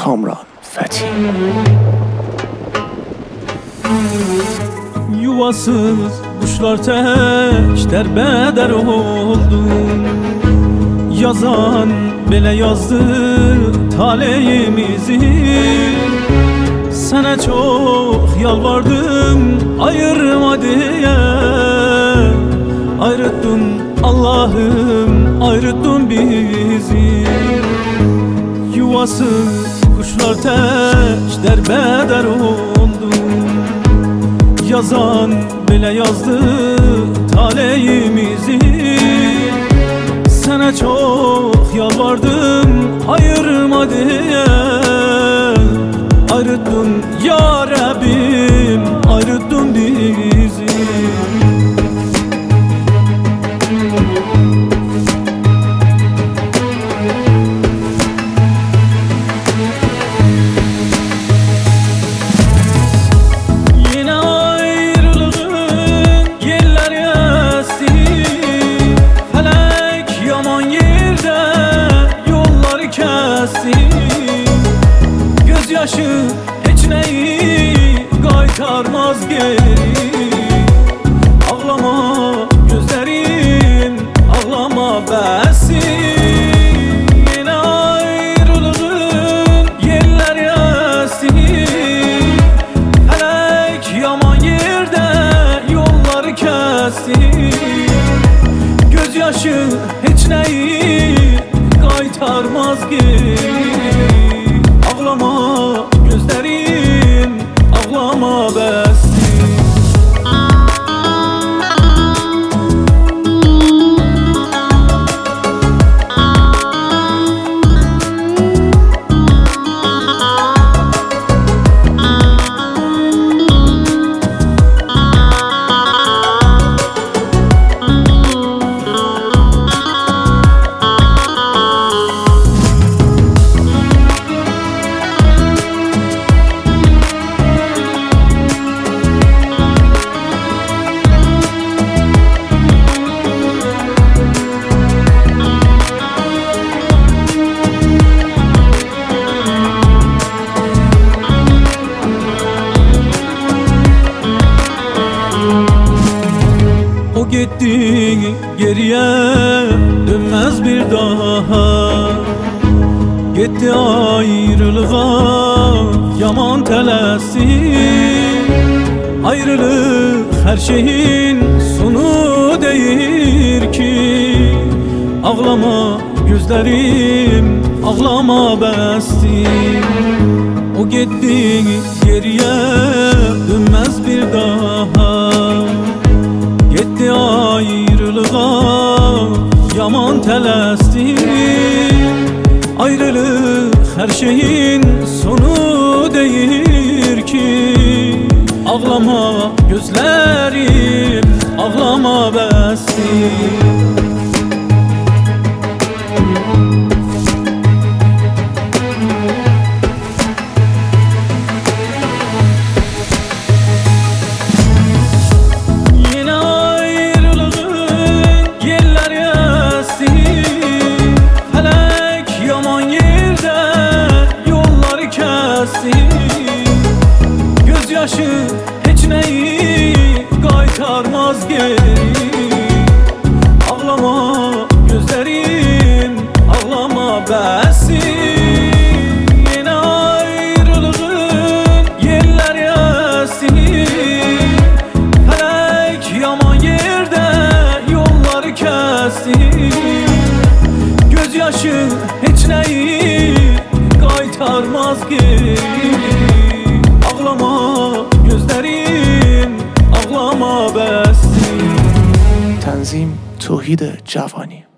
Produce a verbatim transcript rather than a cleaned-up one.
Kamran Fethi. Yuvasız kuşlar tek derbeder oldu. Yazan bile yazdı taleyimizi. Sana çok yalvardım ayırma diye. Ayrıttın Allah'ım, ayrıttın bizi. Yuvasız kuşlar tek derbeder oldu. Yazan bile yazdı taleyimizi. Sana çok yalvardım ayırma diye. Ayrıttın ya Rabbim, ayrıttın bizi. Gözyaşı hiç neyi kaytarmaz geri. Ağlama gözlerim, ağlama besi. Yine ayrılığın yeller yesi. Felek yaman yerde yolları kesti. Gözyaşı hiç neyi kaytarmaz geri. Ağlama gözlerim, ağlama besi. O gitti geriye dönmez bir daha. Gitti ayrılığa yaman telesi. Ayrılık her şeyin sonu değil ki. Ağlama gözlerim, ağlama besti. O gitti geriye dönmez bir daha. Gitti ayrılığa yaman telesti. Ayrılık her şeyin sonu değil ki. Ağlama gözlerim, ağlama besti. Gözyaşı hiç neyi kaytarmaz geri. Ağlama gözlerim, ağlama besi. Yine ayrılığın yeller yesi. Felek yaman yerde yolları kesti. Gözyaşı hiç neyi kaytarmaz geri. Ağlama gözlerim, ağlama besi. Tanzim Tauhid Javani.